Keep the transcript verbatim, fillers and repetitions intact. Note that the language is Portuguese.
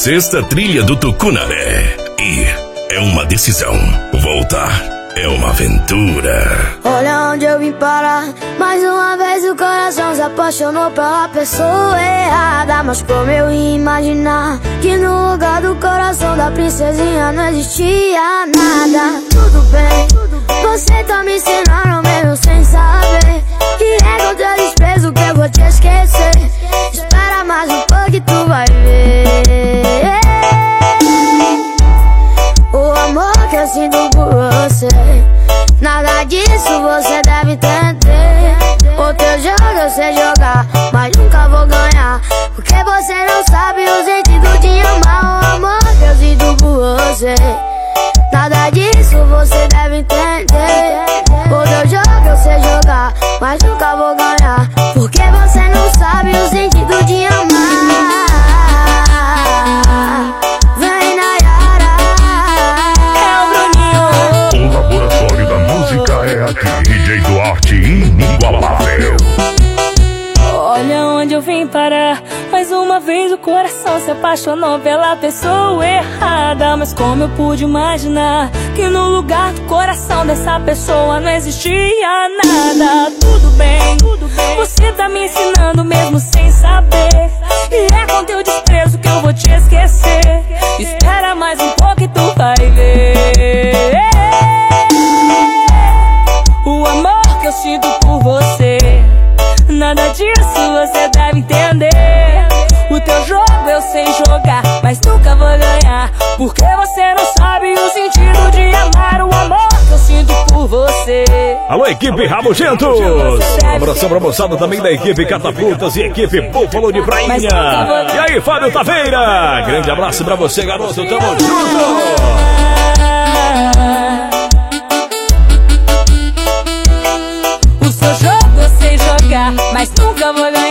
Sexta trilha do Tucunaré. E é uma decisão. Voltar é uma aventura. Olha onde eu vim parar. Mais uma vez o coração se apaixonou pela pessoa errada. Mas como eu ia imaginar que no lugar do coração da princesinha não existia nada. Tudo bem, você tá me ensinando mesmo sem saber que é contra desprezo que eu vou te esquecer. Espera mais um pouco que tu vai ver o amor que eu sinto por você. Nada disso você deve entender. O teu jogo eu sei jogar, mas nunca vou ganhar, porque você não sabe o sentido de amar. O amor que eu sinto por você. Nada disso você deve entender. O teu jogo eu sei jogar, mas nunca vou ganhar, porque você não sabe o sentido de amar. Vem Nayara. É o Bruninho. O laboratório da música é aqui. D J Duarte inigualável. Olha onde eu vim parar. Mais uma vez o coração se apaixonou pela pessoa errada. Mas como eu pude imaginar que no lugar do coração dessa pessoa não existia nada. Tudo bem, você tá me ensinando mesmo sem saber, e é com teu desprezo que eu vou te esquecer. Espera mais um pouco e tu vai ver o amor que eu sinto por você. Nada disso você deve entender. O teu jogo eu sei jogar, mas nunca vou ganhar, porque você não sabe o sentido de amar. O amor que eu sinto por você. Alô, equipe Rabugentos! Um abração pra moçada também da equipe Catapultas e equipe Búfalo de Prainha. E aí, Fábio Taveira! Grande abraço pra você, garoto. Tamo junto! O seu jogo eu sei jogar, mas nunca vou ganhar,